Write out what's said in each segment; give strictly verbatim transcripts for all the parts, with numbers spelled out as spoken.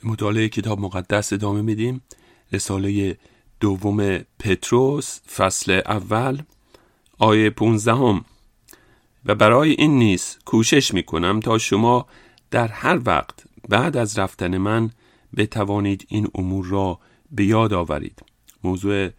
مطالعه کتاب مقدس ادامه میدیم. رساله دوم پتروس فصل اول آیه پونزدهم: و برای این نیز کوشش میکنم تا شما در هر وقت بعد از رفتن من بتوانید این امور را به یاد آورید. موضوع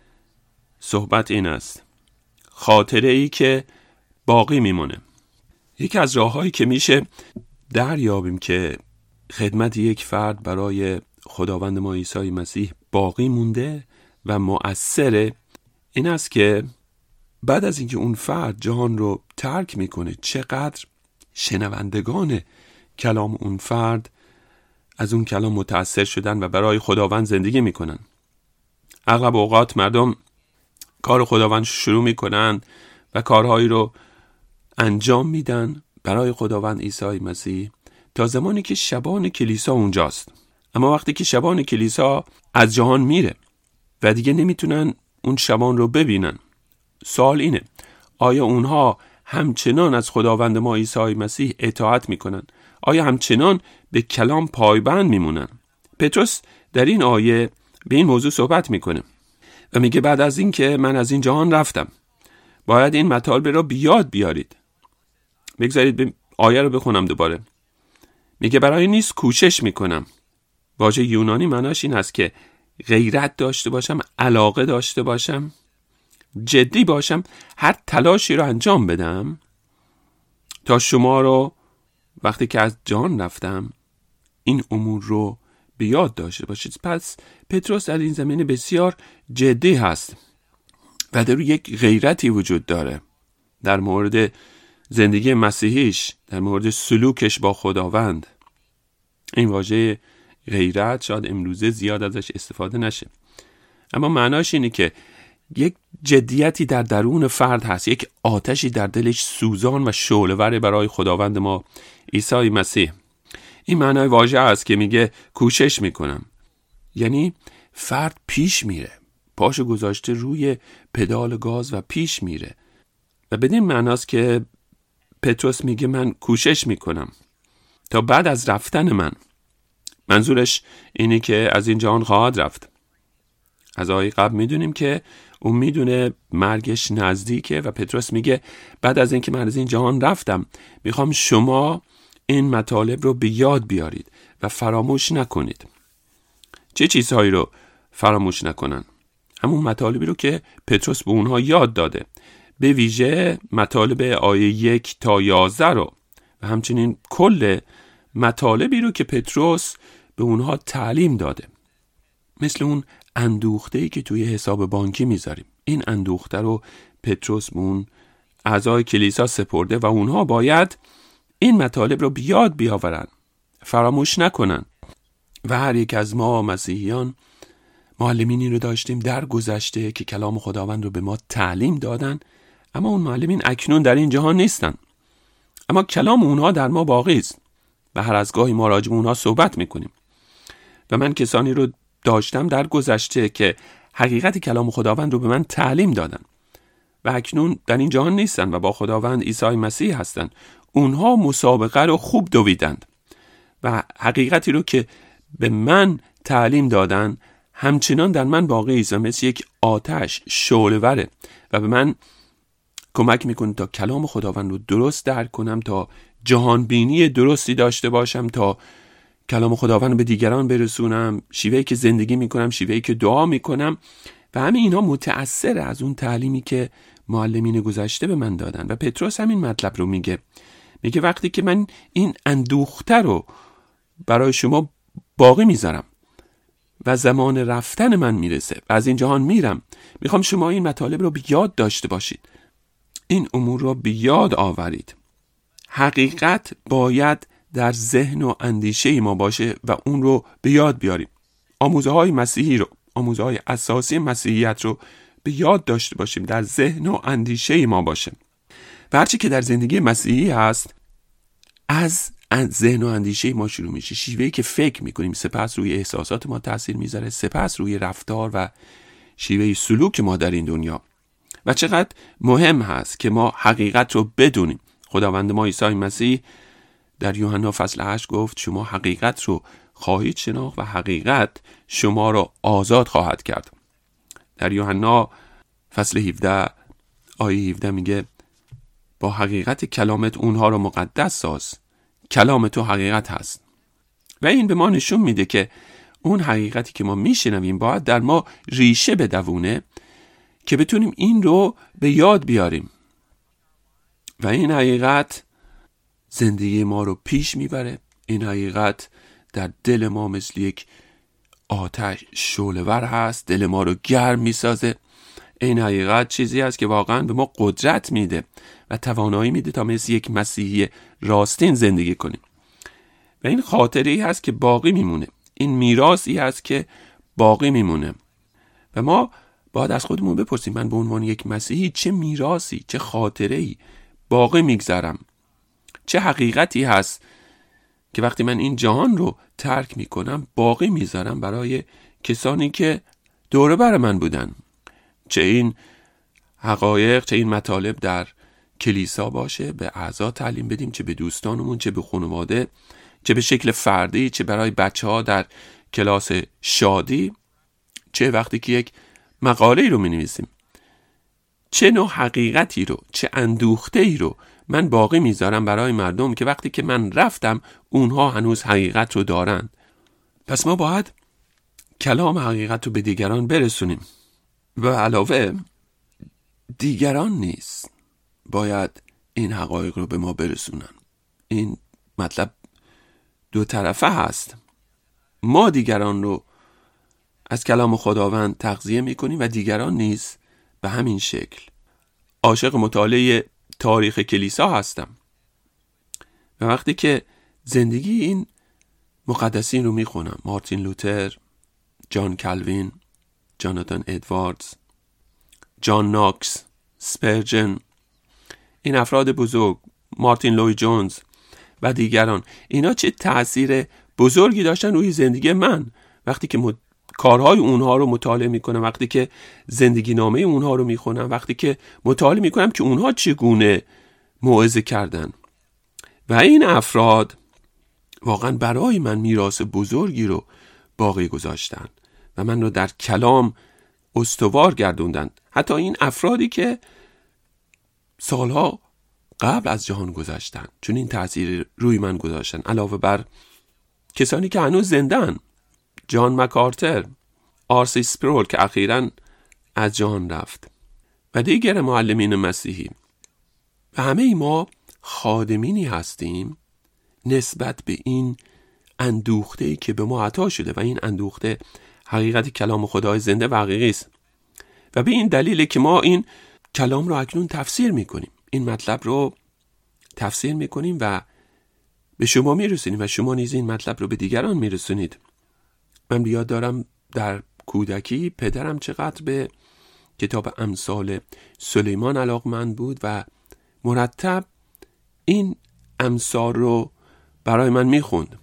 صحبت این است: خاطره ای که باقی میمونه. یکی از راههایی که میشه دریابیم که خدمت یک فرد برای خداوند ما عیسی مسیح باقی مونده و مؤثره این است که بعد از اینکه اون فرد جهان رو ترک میکنه چقدر شنوندگان کلام اون فرد از اون کلام متأثر شدن و برای خداوند زندگی میکنن. اغلب اوقات مردم کار خداوند شروع میکنن و کارهایی رو انجام میدن برای خداوند عیسی مسیح تا زمانی که شبان کلیسا اونجاست. اما وقتی که شبان کلیسا از جهان میره و دیگه نمیتونن اون شبان رو ببینن، سوال اینه: آیا اونها همچنان از خداوند ما عیسی مسیح اطاعت میکنن؟ آیا همچنان به کلام پایبند میمونن؟ پتروس در این آیه به این موضوع صحبت میکنه و میگه بعد از این که من از این جهان رفتم باید این مطالب را بیاد بیارید. بگذارید به آیه رو بخونم دوباره. میگه برای نیست کوشش میکنم. واژه یونانی معناش این است که غیرت داشته باشم، علاقه داشته باشم، جدی باشم، هر تلاشی رو انجام بدم تا شما رو وقتی که از جان رفتم این امور رو به یاد داشته باشید. پس پتروس در این زمینه بسیار جدی هست و در یک غیرتی وجود داره در مورد زندگی مسیحیش، در مورد سلوکش با خداوند. این واژه غیرت شاید امروزه زیاد ازش استفاده نشه، اما معناش اینه که یک جدیتی در درون فرد هست، یک آتشی در دلش سوزان و شعله‌ور برای خداوند ما عیسی مسیح. این معنای واژه است که میگه کوشش میکنم، یعنی فرد پیش میره، پاشو گذاشته روی پدال گاز و پیش میره. و بدین معناست که پتروس میگه من کوشش میکنم تا بعد از رفتن من. منظورش اینه که از این جهان خواهد رفت. از آیه قبل میدونیم که اون میدونه مرگش نزدیکه و پتروس میگه بعد از اینکه من از این جهان رفتم میخوام شما این مطالب رو به یاد بیارید و فراموش نکنید. چه چیزهایی رو فراموش نکنن؟ همون مطالبی رو که پتروس به اونها یاد داده، به ویژه مطالب آیه یک تا یازده رو و همچنین کل مطالبی رو که پتروس به اونها تعلیم داده، مثل اون اندوخته‌ای که توی حساب بانکی میذاریم. این اندوخته رو پتروس به اون اعضای کلیسا سپرده و اونها باید این مطالب رو بیاد بیاورن، فراموش نکنن. و هر یک از ما مسیحیان معلمینی رو داشتیم در گذشته که کلام خداوند رو به ما تعلیم دادن، اما اون معلمین اکنون در این جهان نیستن، اما کلام اونها در ما باقی است و هر از گاهی ما راجع به اونها صحبت میکنیم. و من کسانی رو داشتم در گذشته که حقیقت کلام خداوند رو به من تعلیم دادن و اکنون در این جهان نیستن و با خداوند عیسی مسیح هستن. اونها مسابقه رو خوب دویدند و حقیقتی رو که به من تعلیم دادن همچنان در من باقی است و مثل یک آتش شعله‌وره و به من کمک میکنه تا کلام خداوند رو درست درک کنم، تا جهان بینی درستی داشته باشم، تا کلام خداوند رو به دیگران برسونم، شیوهی که زندگی میکنم، شیوهی که دعا میکنم. و همه اینا متأثر از اون تعلیمی که معلمین گذشته به من دادن. و پتروس همین مطلب رو میگه میگه وقتی که من این اندوخته رو برای شما باقی میذارم و زمان رفتن من میرسه و از این جهان میرم، میخوام شما این مطالب رو به یاد داشته باشید، این امور رو به یاد آورید. حقیقت باید در ذهن و اندیشه ما باشه و اون رو به یاد بیاریم. آموزه های مسیحی رو، آموزه های اساسی مسیحیت رو به یاد داشته باشیم، در ذهن و اندیشه ما باشه. و هرچی که در زندگی مسیحی هست از ذهن و اندیشه ما شروع میشه. شیوهی که فکر میکنیم سپس روی احساسات ما تاثیر میذاره، سپس روی رفتار و شیوه سلوک ما در این دنیا. و چقدر مهم هست که ما حقیقت رو بدونیم. خداوند ما عیسی مسیح در یوحنا فصل هشت گفت شما حقیقت رو خواهید شناخت و حقیقت شما را آزاد خواهد کرد. در یوحنا فصل هفده آیه هفده میگه با حقیقت کلامت اونها را مقدس ساز. کلام تو حقیقت هست. و این به ما نشون میده که اون حقیقتی که ما میشنویم باید در ما ریشه بدوونه که بتونیم این رو به یاد بیاریم و این حقیقت زندگی ما رو پیش میبره. این حقیقت در دل ما مثل یک آتش شعله‌ور هست، دل ما رو گرم میسازه. این حقیقت چیزی است که واقعا به ما قدرت میده و توانایی میده تا مثل یک مسیحی راستین زندگی کنیم. و این خاطره‌ای هست که باقی میمونه. این میراثی هست که باقی میمونه و ما باید از خودمون بپرسیم من به عنوان یک مسیحی چه میراثی، چه خاطره‌ای باقی میگذارم؟ چه حقیقتی هست که وقتی من این جهان رو ترک میکنم باقی میذارم برای کسانی که دور بر من بودن؟ چه این حقایق، چه این مطالب در کلیسا باشه، به اعضا تعلیم بدیم، چه به دوستانمون، چه به خانواده، چه به شکل فردی، چه برای بچه ها در کلاس شادی، چه وقتی که یک مقاله رو می نویسیم. چه نوع حقیقتی رو، چه اندوخته ای رو من باقی میذارم برای مردم که وقتی که من رفتم اونها هنوز حقیقت رو دارن. پس ما باید کلام حقیقت رو به دیگران برسونیم و علاوه دیگران نیست باید این حقایق رو به ما برسونن. این مطلب دو طرفه هست. ما دیگران رو از کلام خداوند تغذیه میکنیم و دیگران نیز به همین شکل. عاشق مطالعه تاریخ کلیسا هستم و وقتی که زندگی این مقدسین رو میخونم، مارتین لوتر، جان کالوین، جاناتان ادواردز، جان ناکس، سپرجن، این افراد بزرگ، مارتین لوی جونز و دیگران، اینا چه تأثیر بزرگی داشتن روی زندگی من. وقتی که مد... کارهای اونها رو مطالعه میکنم، وقتی که زندگی نامه اونها رو میخونم، وقتی که مطالعه میکنم که اونها چگونه موعظه کردن و این افراد واقعا برای من میراث بزرگی رو باقی گذاشتن و من رو در کلام استوار گردوندن. حتی این افرادی که سالها قبل از جهان گذشتن چون این تأثیر روی من گذاشتن، علاوه بر کسانی که هنوز زندن، جان مکارتر، آرسی سپرول که اخیراً از جهان رفت و دیگر معلمین مسیحی. و همه ما خادمینی هستیم نسبت به این اندوخته‌ای که به ما عطا شده و این اندوخته حقیقت کلام خدای زنده و حقیقی است و به این دلیله که ما این کلام رو اکنون تفسیر میکنیم، این مطلب رو تفسیر میکنیم و به شما میرسونیم و شما نیز این مطلب رو به دیگران میرسونید. من بیاد دارم در کودکی پدرم چقدر به کتاب امثال سلیمان علاقمند بود و مرتب این امثال رو برای من میخوند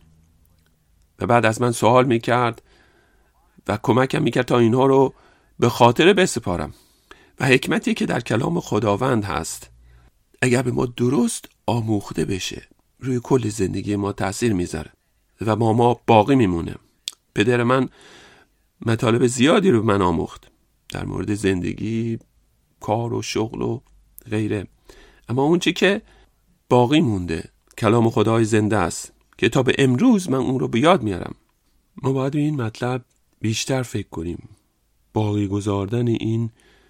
و بعد از من سوال میکرد و کمکم میکرد تا اینها رو به خاطر بسپارم. و حکمتی که در کلام خداوند هست اگر به ما درست آموخته بشه روی کل زندگی ما تأثیر میذاره و ما ما باقی میمونه. پدر من مطالب زیادی رو به من آموخت در مورد زندگی، کار و شغل و غیره، اما اون چی که باقی مونده کلام خدای زنده است که تا به امروز من اون رو به یاد میارم. ما باید به این مطلب بیشتر فکر کنیم. باقی گذاردن این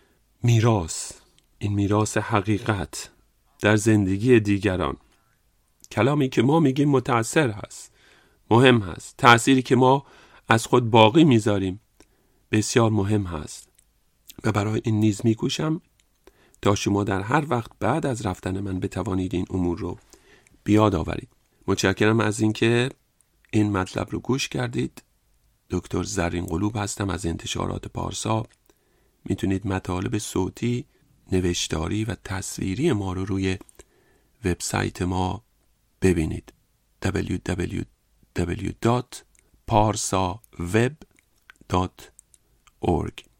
میراث، این میراث حقیقت در زندگی دیگران، کلامی که ما میگیم متأثر هست، مهم هست، تأثیری که ما از خود باقی میذاریم بسیار مهم هست و برای این نیز میکوشم تا شما در هر وقت بعد از رفتن من بتوانید این امور رو بیاد آورید. متشکرم از اینکه این مطلب رو گوش کردید. دکتر زرین قلوب هستم از انتشارات پارسا. میتونید مطالب صوتی، نوشتاری و تصویری ما رو روی وبسایت ما ببینید دبلیو دبلیو دبلیو دات پارسا وب دات اورگ.